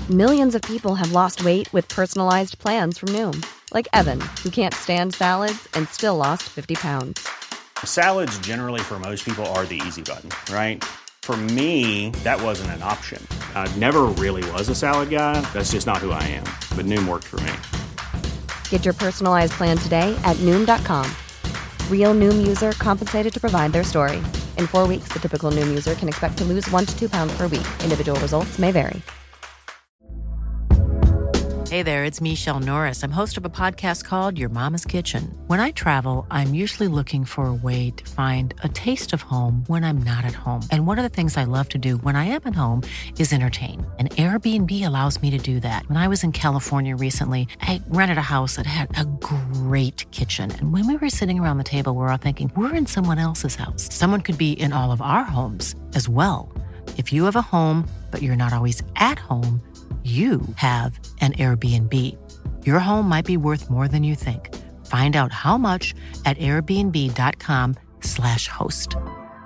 Millions of people have lost weight with personalized plans from Noom. Like Evan, who can't stand salads and still lost 50 pounds. Salads generally for most people are the easy button, right? For me, that wasn't an option. I never really was a salad guy. That's just not who I am. But Noom worked for me. Get your personalized plan today at Noom.com. Real Noom user compensated to provide their story. In 4 weeks, the typical Noom user can expect to lose 1 to 2 pounds per week. Individual results may vary. Hey there, it's Michelle Norris. I'm host of a podcast called Your Mama's Kitchen. When I travel, I'm usually looking for a way to find a taste of home when I'm not at home. And one of the things I love to do when I am at home is entertain. And Airbnb allows me to do that. When I was in California recently, I rented a house that had a great kitchen. And when we were sitting around the table, we're all thinking, we're in someone else's house. Someone could be in all of our homes as well. If you have a home, but you're not always at home, you have an Airbnb. Your home might be worth more than you think. Find out how much at airbnb.com/host.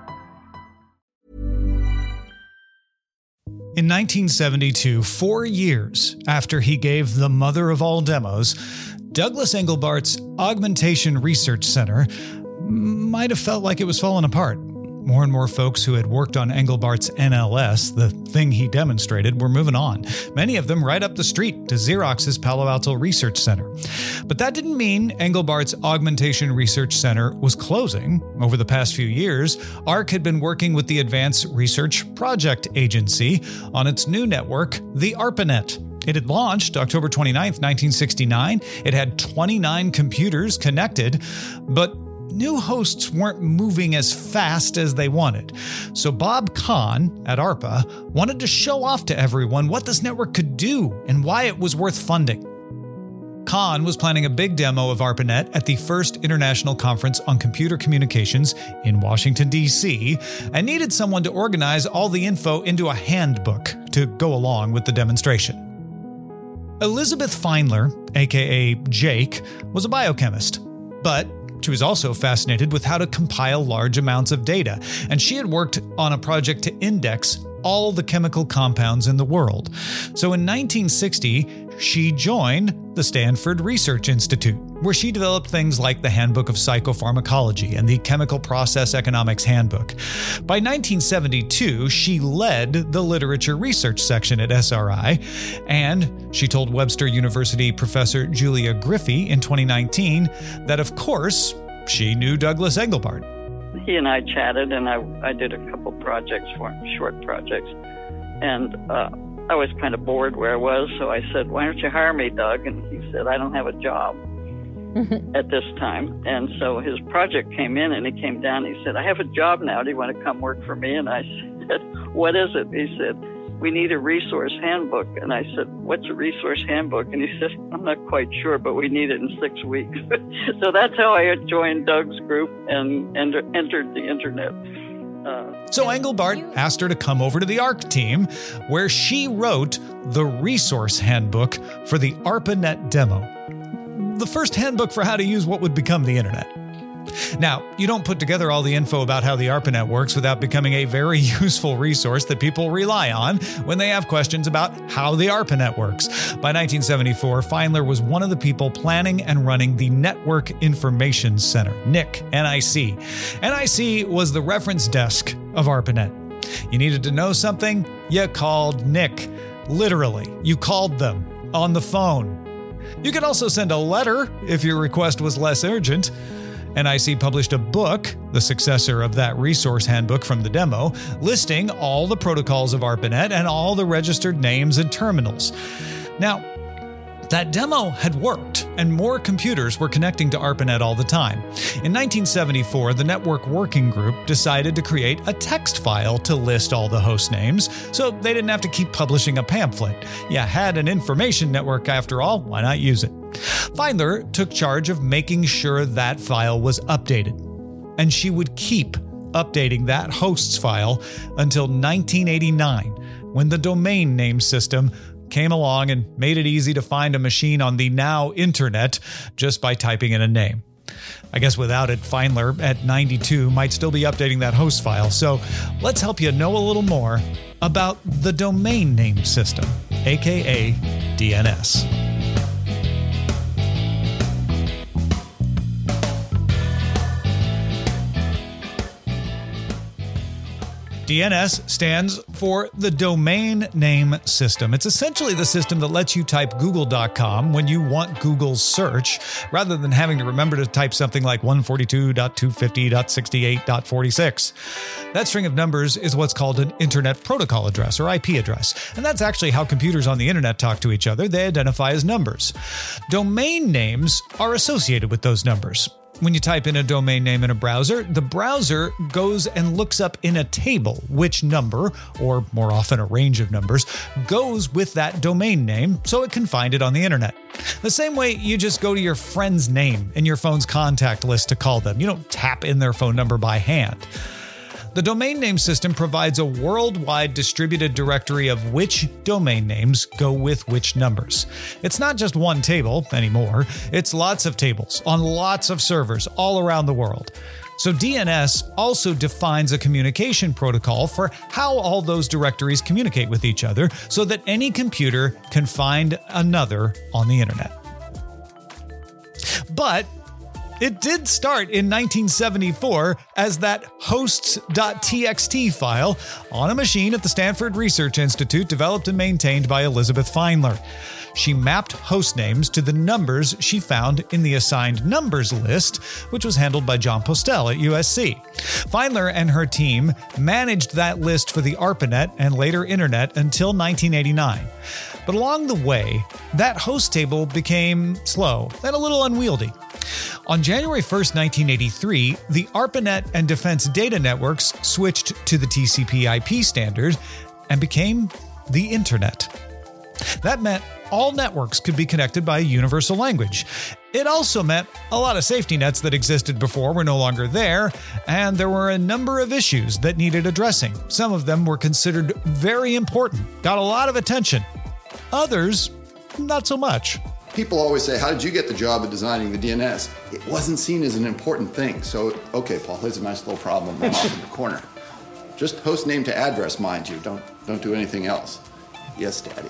In 1972, 4 years after he gave the mother of all demos, Douglas Engelbart's Augmentation Research Center might have felt like it was falling apart. More and more folks who had worked on Engelbart's NLS, the thing he demonstrated, were moving on. Many of them right up the street to Xerox's Palo Alto Research Center. But that didn't mean Engelbart's Augmentation Research Center was closing. Over the past few years, ARC had been working with the Advanced Research Project Agency on its new network, the ARPANET. It had launched October 29, 1969. It had 29 computers connected, but new hosts weren't moving as fast as they wanted. So Bob Kahn at ARPA wanted to show off to everyone what this network could do and why it was worth funding. Kahn was planning a big demo of ARPANET at the first International Conference on Computer Communications in Washington, D.C., and needed someone to organize all the info into a handbook to go along with the demonstration. Elizabeth Feinler, aka Jake, was a biochemist, but she was also fascinated with how to compile large amounts of data, and she had worked on a project to index all the chemical compounds in the world. So in 1960, she joined the Stanford Research Institute, where she developed things like the Handbook of Psychopharmacology and the Chemical Process Economics Handbook. By 1972, she led the literature research section at SRI, and she told Webster University professor Julia Griffey in 2019 that, of course, she knew Douglas Engelbart. He and I chatted, and I did a couple projects for him, short projects, and I was kind of bored where I was, so I said, why don't you hire me, Doug? And he said, I don't have a job at this time. And so his project came in, and he came down, and he said, I have a job now. Do you want to come work for me? And I said, what is it? He said, we need a resource handbook. And I said, what's a resource handbook? And he said, I'm not quite sure, but we need it in 6 weeks. So that's how I joined Doug's group and entered the internet. So Engelbart asked her to come over to the ARC team, where she wrote the resource handbook for the ARPANET demo. The first handbook for how to use what would become the internet. Now, you don't put together all the info about how the ARPANET works without becoming a very useful resource that people rely on when they have questions about how the ARPANET works. By 1974, Feinler was one of the people planning and running the Network Information Center, NIC, N-I-C. NIC was the reference desk of ARPANET. You needed to know something? You called NIC. Literally, you called them on the phone. You could also send a letter if your request was less urgent. NIC published a book, the successor of that resource handbook from the demo, listing all the protocols of ARPANET and all the registered names and terminals. Now, that demo had worked, and more computers were connecting to ARPANET all the time. In 1974, the Network Working Group decided to create a text file to list all the host names, so they didn't have to keep publishing a pamphlet. You had an information network after all, why not use it? Feinler took charge of making sure that file was updated, and she would keep updating that hosts file until 1989, when the domain name system came along and made it easy to find a machine on the now internet just by typing in a name. I guess without it, Feinler at 92 might still be updating that host file. So let's help you know a little more about the domain name system aka DNS. DNS stands for the Domain Name System. It's essentially the system that lets you type google.com when you want Google's search, rather than having to remember to type something like 142.250.68.46. That string of numbers is what's called an Internet Protocol address, or IP address. And that's actually how computers on the internet talk to each other. They identify as numbers. Domain names are associated with those numbers. When you type in a domain name in a browser, the browser goes and looks up in a table which number, or more often a range of numbers, goes with that domain name so it can find it on the internet. The same way you just go to your friend's name in your phone's contact list to call them. You don't tap in their phone number by hand. The domain name system provides a worldwide distributed directory of which domain names go with which numbers. It's not just one table anymore, it's lots of tables on lots of servers all around the world. So DNS also defines a communication protocol for how all those directories communicate with each other so that any computer can find another on the internet. But it did start in 1974 as that hosts.txt file on a machine at the Stanford Research Institute developed and maintained by Elizabeth Feinler. She mapped host names to the numbers she found in the assigned numbers list, which was handled by John Postel at USC. Feinler and her team managed that list for the ARPANET and later Internet until 1989. But along the way, that host table became slow and a little unwieldy. On January 1st, 1983, the ARPANET and Defense Data Networks switched to the TCP/IP standard and became the Internet. That meant all networks could be connected by a universal language. It also meant a lot of safety nets that existed before were no longer there, and there were a number of issues that needed addressing. Some of them were considered very important, got a lot of attention. Others, not so much. People always say, how did you get the job of designing the DNS? It wasn't seen as an important thing. So, okay, Paul, here's a nice little problem. I'm off in the corner. Just host name to address, mind you. Don't do anything else. Yes, Daddy.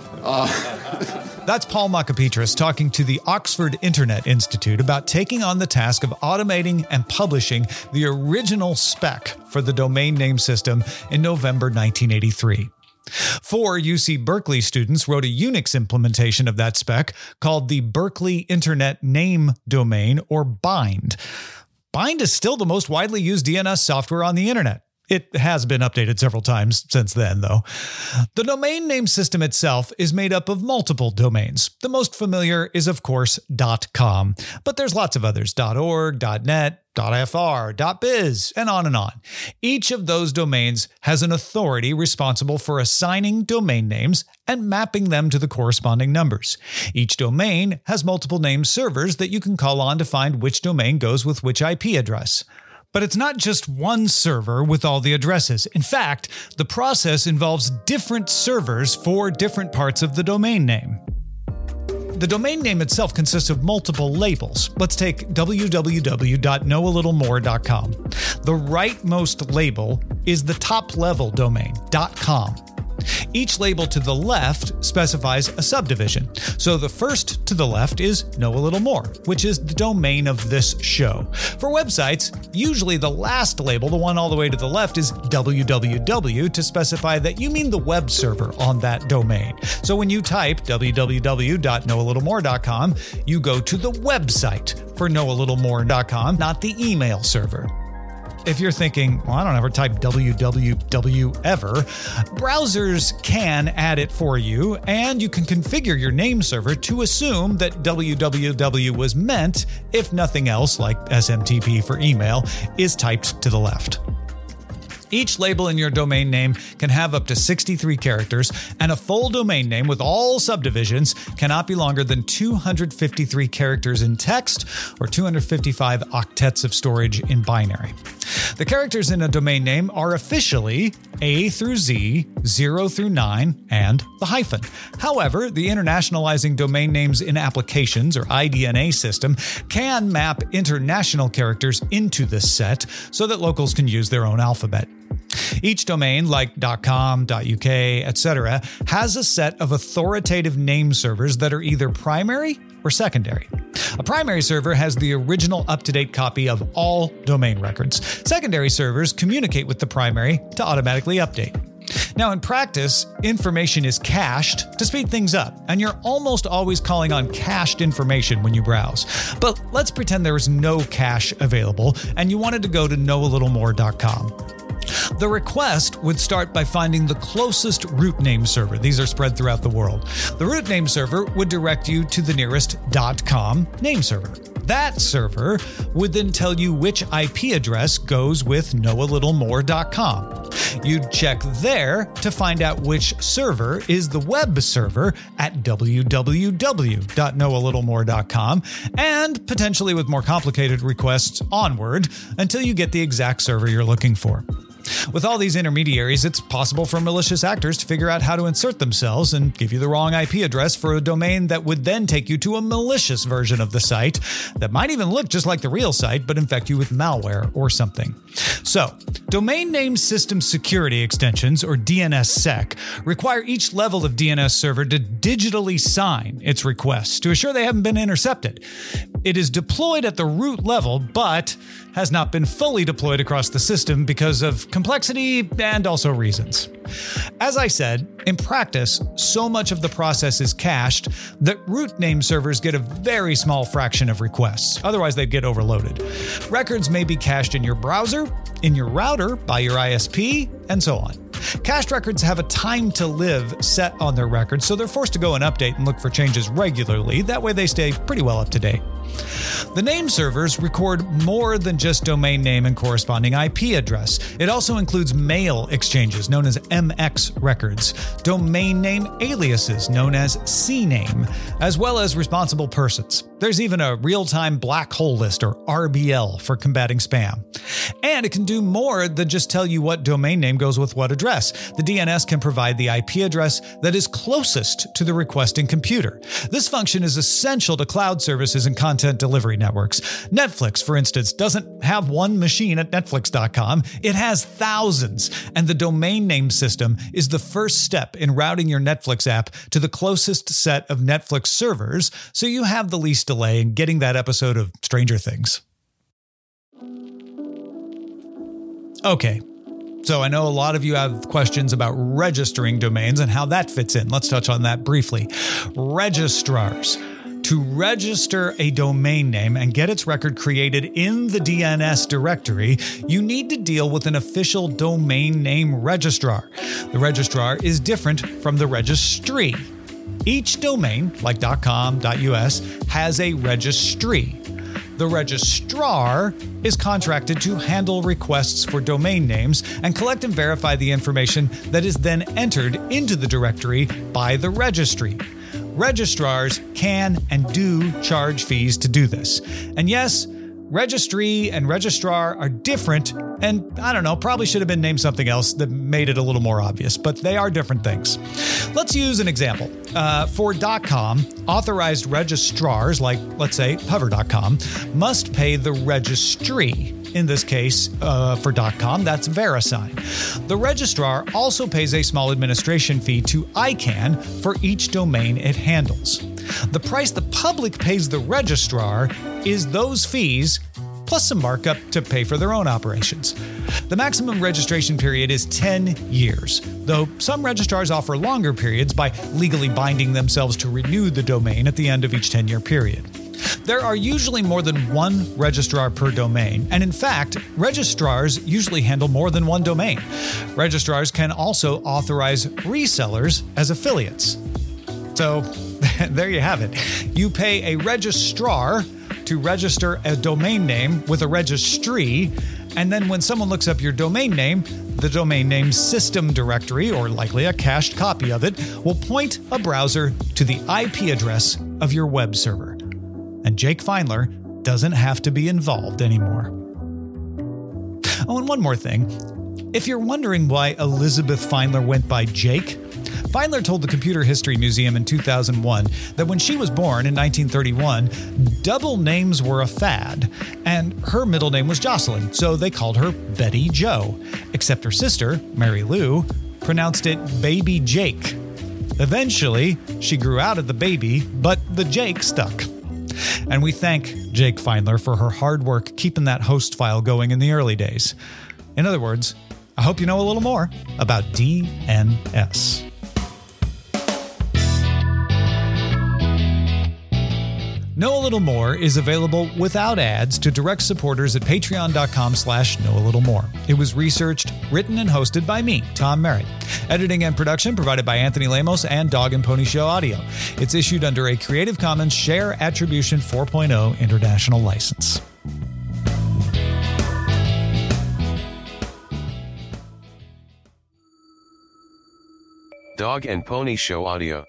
That's Paul Macapetris talking to the Oxford Internet Institute about taking on the task of automating and publishing the original spec for the domain name system in November 1983. 4 UC Berkeley students wrote a Unix implementation of that spec called the Berkeley Internet Name Domain, or BIND. BIND is still the most widely used DNS software on the internet. It has been updated several times since then, though. The domain name system itself is made up of multiple domains. The most familiar is, of course, .com, but there's lots of others: .org, .net, .fr, .biz, and on and on. Each of those domains has an authority responsible for assigning domain names and mapping them to the corresponding numbers. Each domain has multiple name servers that you can call on to find which domain goes with which IP address. But it's not just one server with all the addresses. In fact, the process involves different servers for different parts of the domain name. The domain name itself consists of multiple labels. Let's take www.knowalittlemore.com. The rightmost label is the top-level domain, .com. Each label to the left specifies a subdivision. So the first to the left is Know a Little More, which is the domain of this show. For websites, usually the last label, the one all the way to the left, is www to specify that you mean the web server on that domain. So when you type www.knowalittlemore.com, you go to the website for knowalittlemore.com, not the email server. If you're thinking, well, I don't ever type www ever, browsers can add it for you, and you can configure your name server to assume that www was meant if nothing else, like SMTP for email, is typed to the left. Each label in your domain name can have up to 63 characters, and a full domain name with all subdivisions cannot be longer than 253 characters in text or 255 octets of storage in binary. The characters in a domain name are officially A through Z, 0 through 9, and the hyphen. However, the Internationalizing Domain Names in Applications, or IDNA system, can map international characters into this set so that locals can use their own alphabet. Each domain, like .com, .uk, etc., has a set of authoritative name servers that are either primary or secondary. A primary server has the original up-to-date copy of all domain records. Secondary servers communicate with the primary to automatically update. Now, in practice, information is cached to speed things up, and you're almost always calling on cached information when you browse. But let's pretend there is no cache available, and you wanted to go to knowalittlemore.com. The request would start by finding the closest root name server. These are spread throughout the world. The root name server would direct you to the nearest .com name server. That server would then tell you which IP address goes with knowalittlemore.com. You'd check there to find out which server is the web server at www.knowalittlemore.com, and potentially with more complicated requests onward until you get the exact server you're looking for. With all these intermediaries, it's possible for malicious actors to figure out how to insert themselves and give you the wrong IP address for a domain that would then take you to a malicious version of the site that might even look just like the real site but infect you with malware or something. So, domain name system security extensions, or DNSSEC, require each level of DNS server to digitally sign its requests to assure they haven't been intercepted. It is deployed at the root level, but has not been fully deployed across the system because of complexity and also reasons. As I said, in practice, so much of the process is cached that root name servers get a very small fraction of requests. Otherwise, they'd get overloaded. Records may be cached in your browser, in your router, by your ISP, and so on. Cached records have a time to live set on their records, so they're forced to go and update and look for changes regularly. That way they stay pretty well up to date. The name servers record more than just domain name and corresponding IP address. It also includes mail exchanges, known as MX records, domain name aliases, known as CNAME, as well as responsible persons. There's even a real-time black hole list, or RBL, for combating spam. And it can do more than just tell you what domain name goes with what address. The DNS can provide the IP address that is closest to the requesting computer. This function is essential to cloud services and content delivery networks. Netflix, for instance, doesn't have one machine at Netflix.com. It has thousands, and the domain name system is the first step in routing your Netflix app to the closest set of Netflix servers, so you have the least delay in getting that episode of Stranger Things. Okay, so I know a lot of you have questions about registering domains and how that fits in. Let's touch on that briefly. Registrars. To register a domain name and get its record created in the DNS directory, you need to deal with an official domain name registrar. The registrar is different from the registry. Each domain, like .com, .us, has a registry. The registrar is contracted to handle requests for domain names and collect and verify the information that is then entered into the directory by the registry. Registrars can and do charge fees to do this. And yes, registry and registrar are different, and I don't know, probably should have been named something else that made it a little more obvious, but they are different things. Let's use an example. For .com, authorized registrars, like, let's say, hover.com, must pay the registry. In this case, for .com, that's VeriSign. The registrar also pays a small administration fee to ICANN for each domain it handles. The price the public pays the registrar is those fees, plus some markup to pay for their own operations. The maximum registration period is 10 years, though some registrars offer longer periods by legally binding themselves to renew the domain at the end of each 10-year period. There are usually more than one registrar per domain, and in fact, registrars usually handle more than one domain. Registrars can also authorize resellers as affiliates. So, there you have it. You pay a registrar to register a domain name with a registry, and then when someone looks up your domain name, the domain name system directory, or likely a cached copy of it, will point a browser to the IP address of your web server. And Jake Feinler doesn't have to be involved anymore. Oh, and one more thing. If you're wondering why Elizabeth Feinler went by Jake, Feinler told the Computer History Museum in 2001 that when she was born in 1931, double names were a fad, and her middle name was Jocelyn, so they called her Betty Jo, except her sister, Mary Lou, pronounced it Baby Jake. Eventually, she grew out of the baby, but the Jake stuck. And we thank Jake Feinler for her hard work keeping that host file going in the early days. In other words, I hope you know a little more about DNS. Know a Little More is available without ads to direct supporters at patreon.com/knowalittlemore. It was researched, written, and hosted by me, Tom Merritt. Editing and production provided by Anthony Lemos and Dog and Pony Show Audio. It's issued under a Creative Commons Share Attribution 4.0 International License. Dog and Pony Show Audio.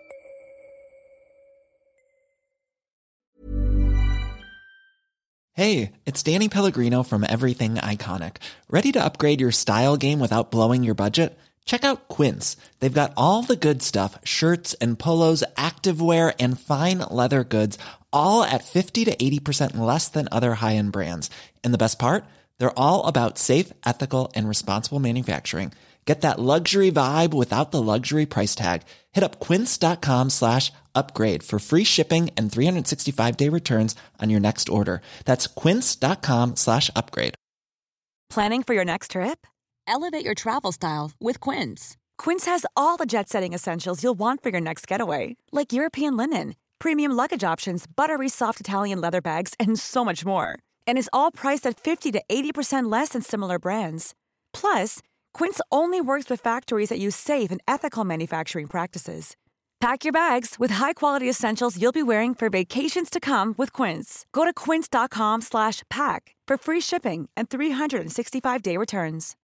Hey, it's Danny Pellegrino from Everything Iconic. Ready to upgrade your style game without blowing your budget? Check out Quince. They've got all the good stuff, shirts and polos, activewear, and fine leather goods, all at 50 to 80% less than other high-end brands. And the best part? They're all about safe, ethical, and responsible manufacturing. Get that luxury vibe without the luxury price tag. Hit up quince.com/upgrade for free shipping and 365-day returns on your next order. That's quince.com/upgrade. Planning for your next trip? Elevate your travel style with Quince. Quince has all the jet-setting essentials you'll want for your next getaway, like European linen, premium luggage options, buttery soft Italian leather bags, and so much more. And is all priced at 50 to 80% less than similar brands. Plus, Quince only works with factories that use safe and ethical manufacturing practices. Pack your bags with high-quality essentials you'll be wearing for vacations to come with Quince. Go to quince.com/pack for free shipping and 365-day returns.